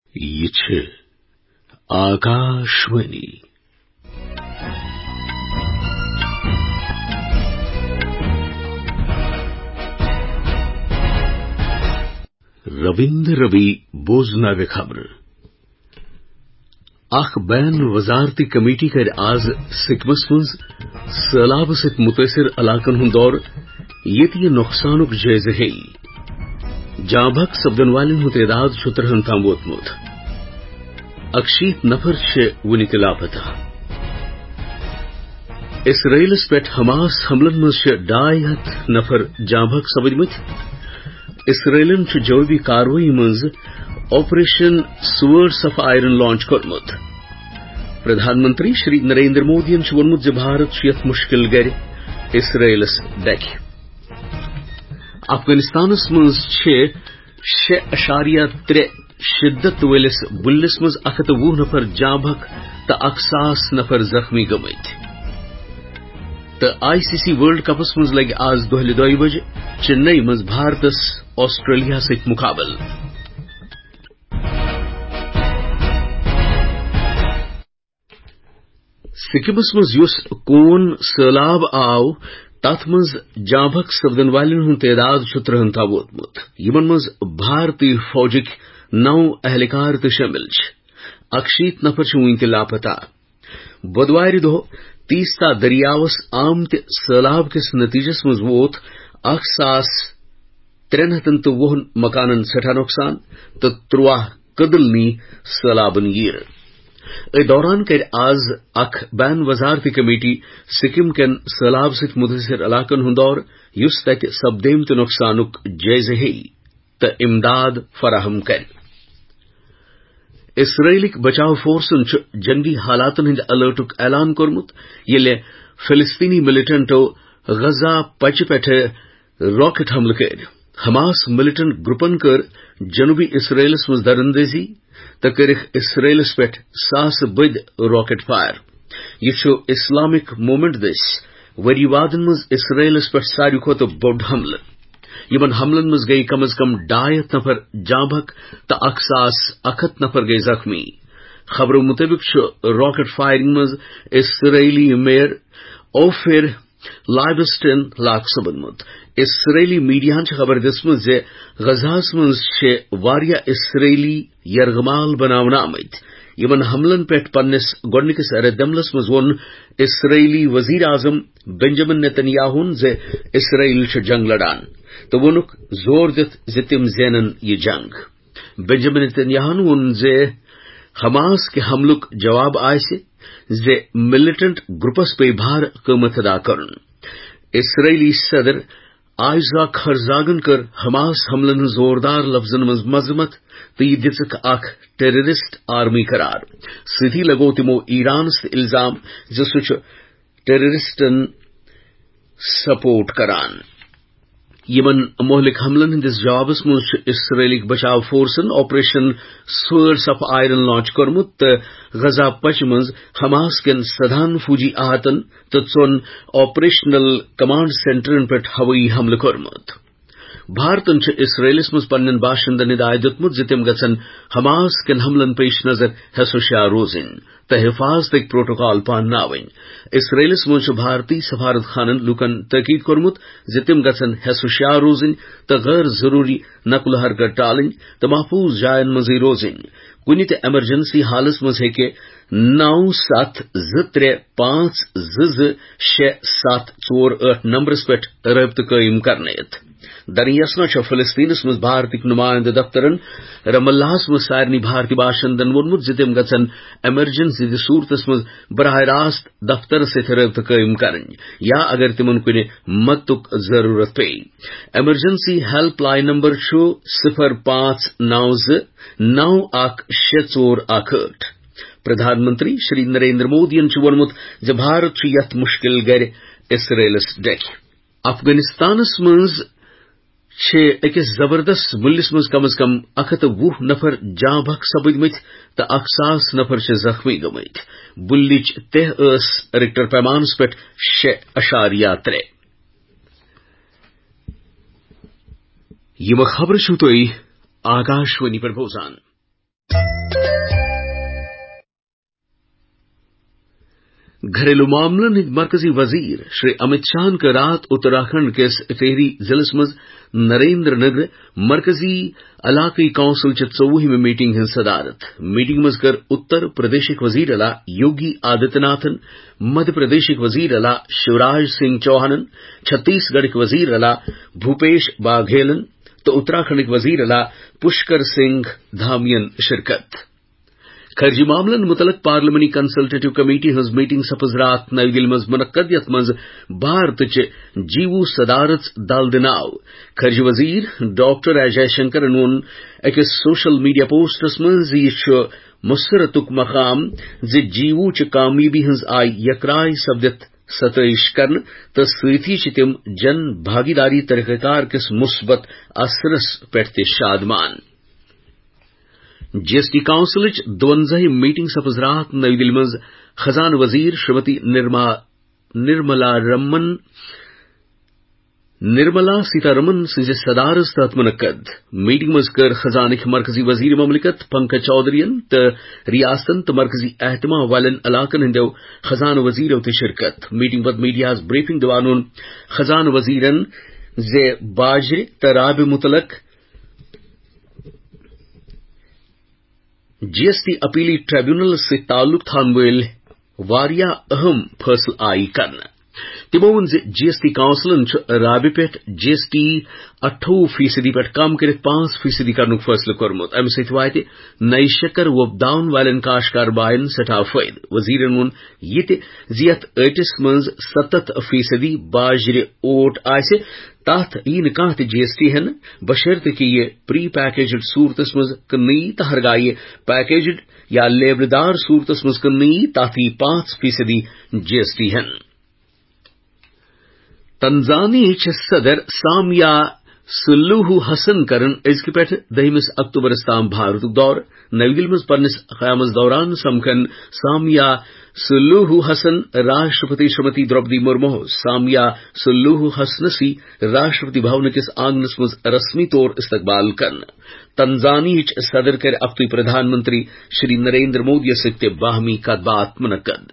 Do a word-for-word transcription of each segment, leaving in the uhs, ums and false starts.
یہ چھ آکاشوانی رویندر روی بوزناوی خبر اخ بین وزارتی کمیٹی کر آز سکمس مز سیلاب ست متاثر علاقن ہند دور یت یہ نقصانک جائزہ ہے جاں بحق سپدن والن ہند تعداد چھ ترہن تام ووتمت اکشیت نفر چھ ونہ تہ لاپتہ اسرائیلس پہ حماس حملن مز ڈائی ہتھ نفر جاں بحق سپدمت اسرائیلن جوابی کاروی مز operation swords of iron launch کورمت پردھان منتری شری نریندر مودین وونمت ز بھارت یت مشکل گر اسرائیلس ڈکہ افغانستانس مز شے اشاریہ ترے شدت ولس بلس مز اکھ ہتھ وُہ نفر جاں بحق تو اکھ ساس نفر زخمی گمت تو آئی سی سی ورلڈ کپس مز لگ آز دہلہ دۄیہِ بجہ چنئی مز بھارتس آسٹریلیا ست مقابل سکمس مز یس کون سیلاب آو تت مز جاں بحق سپدن والن ہند تعداد چھ ترہن تام ووتمت یمن مز بھارتی فوجک نو اہلکار تہ شامل اکشیت نفر ون تہ لاپتہ بدوار دہ تیستا دریاوس آمت سیلاب کس نتیجس مز ووت اکھ ساس ترین ہتن تو وہن مکانن سٹھا نقصان تو ترواہ کدل نی سیلابن گیر ا دوران کر آز اخ بین وزارتی کمیٹی سکم کن سیلاب ست متاثر علاقن ہند دور یس تت سپدیمت نقصانک جائزہ ہے تو امداد فراہم کر اسرائیلک بچاؤ فورسن جنگی حالاتن ہند الرٹک اعلان کورمت یل فلسطینی ملیٹنٹو غزہ پچہ پہ راکٹ حملہ کر حماس ملیٹنٹ گروپن کر جنوبی اسرائیلس مز درندیزی تو کرکھ اسرائیلس پہ ساس بد راکٹ فائر یہ اسلامک مومنٹ دس وری وادن مز اسرائیلس پہ ساروی کھت بوڑ حملہ یمن حملن مز گئی کم از کم ڈائی ہتھ نفر جاں بحق تو اکھ ساس اکھ ہتھ نفر گئی زخمی خبروں مطابق راکٹ فائرنگ مز اسرائیلی میئر اوفیر لائبسٹن لاک سپدمت اسرائیلی میڈیا خبر دسمت زِ غزہس مز واریاہ اسرائیلی یرغمال بناونہ آمت یمن حملن پہ پنس گۄڈنکس ردعملس مز وون اسرائیلی وزیر اعظم بنجامن نیتنیاہون ز اسرائیل جنگ لڑان تو وونک زور دت ز تم زینن یہ جنگ بنجامن نیتنیاہون وون ز حماس کے حملک جواب آسہ ز ملیٹنٹ گروپس پہ بھار قیمت ادا کرن اسرائیلی صدر آئزاک ہرزاگن کر حماس حملن زوردار لفظن مز مذمت تو یہ دژک اخ ٹیررسٹ آرمی قرار ستی لگو تمو ایرانس الزام ز سہ ٹیررسٹن سپورٹ کران یمن مہلک حملن ہندس جوابس مز اسرائیلک بچاؤ فورسن operation swords of iron launch کورمت تو غزہ پچ مز حماس کن سدہن فوجی احاتن تو ژون آپریشنل کمانڈ سینٹرن پہ ہوئی حملہ کورمت بھارتن اسرائیلس مز پنن باشندن ہدایت دتمت ز تم گژھن حماس کن حملن پیش نظر حسوشیار روزن تو حفاظتک پروٹوکال پانناون اسرائیلس مز بھارتی سفارت خانن لوکن تاکید کورمت ز تم گژھن حسوشیار روزن تو غیر ضروری نقل و حرکت ٹالن تو محفوظ جائن مز روزن کنہ تہ ایمرجنسی حالس مز ہیکہ نو ست زٕ ترے پانچ زٕ زٕ شے ست ژور ٲٹھ نمبرس پہ رابطہ قائم کرنے درنیسنا فلسطینس مز بھارتک نمائندہ دفترن رم اللہ مز سارنی بھارتی باشندن وونمت ز تم گژھن ایمرجنسی صورتس مز براہ راست دفتر ست رابطہ قائم کرن یا اگر تمن کن مدتک ضرورت پی ایمرجنسی ہیلپ لائن نمبر صفر پانچ نو زٕ نو اکھ شے ژور اکھ ٲٹھ پردھان منتری شری نریندر مودین وونمت ز بھارت یت مشکل گر اسرائیلس ڈکہ افغانستانس مز اکس زبردست ملس مز کم از کم اکھ ہتھ وُہ نفر جاں بحق سپدمت تو اکھ ساس نفر زخمی گمت بلچ تہ اس ریکٹر پیمانس پہ شے اشاریہ ترے یہ خبر چھو تھی آکاشوانی پر بوزان घरेलू मामलन मरकजी वजीर श्री अमित शाह के रात उत्तराखंड के टिहरी जिले में नरेंद्र नगर मरकजी इलाकाई काउंसिल च चौवहमी मीटिंग हिंद सदारत मीटिंग मज कर उत्तर प्रदेश वजीर अला योगी आदित्यनाथन मध्य प्रदेश वजीर अला शिवराज सिंह चौहान छत्तीसगढ़ के वजीर अला भूपेश बाघेलन तो उत्तराखंड के वजीर अला पुष्कर सिंह धामियन शिरकत खर्जी मामलन मुतलक पार्लियामानी कंसल्टेटिव कमेटी हज मीटिंग सपज रात नई दिल्ली मज मुनक्कद यत मज भारत च जीवू सदारत दाल दिनाव खर्जी वजीर डॉक्टर अजय शंकर वोन अकिस सोशल मीडिया पोस्टस मज यह मुसरतुक मकाम ज जीवू च कामयाबी हज आय यकराय सपदित सतश कर तो सथी च तिम जन भागीदारी तरीक़ाकार किस मुस्बत असरस पे शादमान जीएसटी काउंसिल दुवंजाही मीटिंग सपज रात नई दिल्ली मज खजान वजीर श्रीमती निर्मला रमन निर्मला सीतारमन सिंह सदारत तहत मुनक्कद मीटिंग मज कर खजानिक मरकजी वजीर ममलिकत पंकज चौधरीन तो रियासतन तो मरकजी एहतमा वालन इलाकन हिंदो खजान वजीर ते शिरकत मीटिंग पद मीडिया ब्रीफिंग दवान खजान वजीरन जे बाजरे तराब मुतलक जीएसटी अपीली ट्रिब्यूनल से ताल्लुक थान वल वारिया अहम फैसल आई कर तिमो वन जीएसटी काउंसिलन राबे पे जीएसटी अट्ठावु फीसदी पे कम कर पांच फीसदी कर फैसलो कर्मुत अमे सत वात नई शक्कर वोपदावन वालन काश्तकार बायन सठा फायद वजीरन वोन ये यथ अटिस मज सतत फीसदी बाजरे ओट आसे तथ यी कह जीएसटी हन बशर्ते कि ये प्री पैकेज्ड सूरतस मज कन्नी तो हरगा ये पैकेज्ड या लेबरदार सूरतस मज कन्नी तथ यी पांच फीसदी जीएसटी हन तंजानी सदर सामिया सुल्लूहु हसन करन अजक पे दहमिस अक्टूबर ताम भारत दौर नई दिल्ली मज पन्निस क़यामस दौरान समखन सामिया सुल्लूहु हसन राष्ट्रपति श्रीमती द्रौपदी मुर्मू सामिया सुल्लूहु हसनसी राष्ट्रपति भवन किस आंगनस मज रस्मी तौर इस्तकबाल करन तंजानी सदर कर अक्तु प्रधानमंत्री श्री नरेंद्र मोदी सत्य बाहमी कदबात मुनक्कद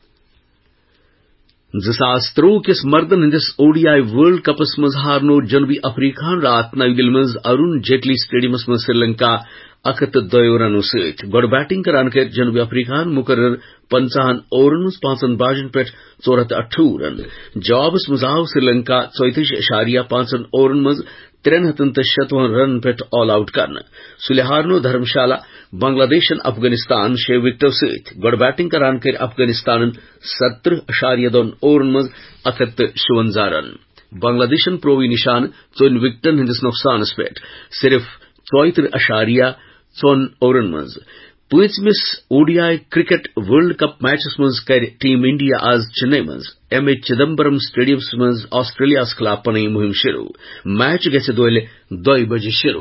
ज़िसास त्रोह किस मर्दन हिंदिस ओडीआई वर्ल्ड कपस मज हारनो जनूबी अफ्रीकान रात नई दिल्ली मज अरुण जेटली स्टेडियमस मज श्रीलंका अकत दो रनो सत गड बैटिंग करान कर जनूबी अफ्रीकान मुकर्रर पंचाहन ओवन मज पांचन बाजन पे चौरत अठू रन जवाबस मज आव श्रीलंका चौतीस इशारिया पांचन ओवन मज त्रेन हतन तो शतवन रन पे ऑल आउट कर सुले हारनो धर्मशाला बांग्लादेशन अफगानिस्तान शे विकेटों सत गड बैटिंग करान कर अफगानिस्तान सत्रह इशारिया दोन ओवन मज अकत शुवंजा रन बांग्लादेशन प्रोवी निशान चौन विकेटन हिंदिस नुकसानस पे सिर्फ चौतर इशारिया चौन ओवन मज पांचमिस ODI cricket world cup matches मज कर टीम इंडिया आज चेन्नई मज एम ए चिदम्बरम स्टेडियमस मज ऑस्ट्रेलिया खिलाफ पन मुहिम शुरू मैच गि दोले दो बजे शुरू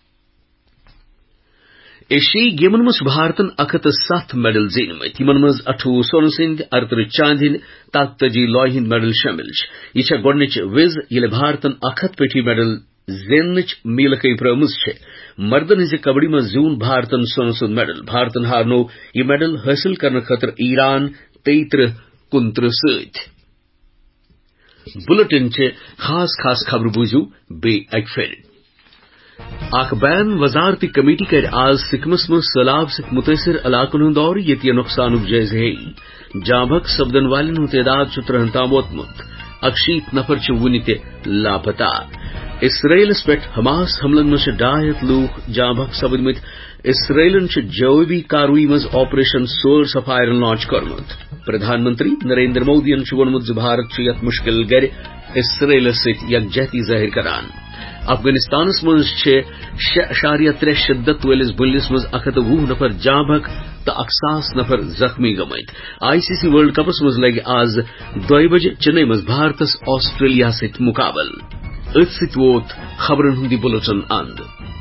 एशियाई गेमन मज भारतन अकत सत मेडल जीनमत यमन मज अठवु सोन हिंद अड़तर चांद हिंद तकतजी लॉय हिंद मेडल शामिल यह गोडनिच विज ये भारतन अकत पेठी मेडल जेनच मीलकई प्रमुज मर्दन हिंज कबड्डी में जून भारतन सोन सुद मेडल भारतन हारनो यह मेडल हासिल करने खतर ईरान तेतर कुंत्र सत बुलेटिन खास खास खबर बूझू बे अक फिर अख बैन वजारती कमेटी कर आज सिकमस में सैलाब से मुतासर इलाकन हूं दौर ये नुकसान जायजे है जांभक सपदन वालन तादाद त्रहन ताम वोतमुत अकशीत नफर वुनि ते लापता इसराइलस पे हमास हमलन में डायत लूख जांभक सपदमित इसराइलन जवाबी कार्रवाई मज operation swords of iron launch कर्मुत प्रधानमंत्री नरेंद्र मोदी वोनमुत भारत यथ मुश्किल गर इसराइलस सत यकजहती जाहिर करान अफगानिस्तानस मज शे अशारिया त्रे शिद्दत वलिस बुलिस मज अकत वुह नफर जांभक तो अकसास नफर जख्मी गमत आईसीसी वर्ल्ड कपस मज लगे आज दो बजे चेन्नई मज भारतस ऑस्ट्रेलिया सत मुकाबल अथ सत वोत खबरन हुंदी बुलेटिन अंद।